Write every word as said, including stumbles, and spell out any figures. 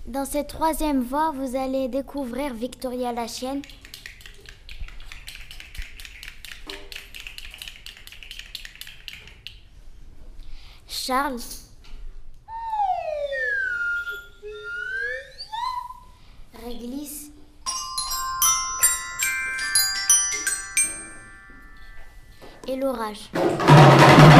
Dans cette troisième voie, vous allez découvrir Victoria la chienne. Charles. Réglisse. Et l'orage.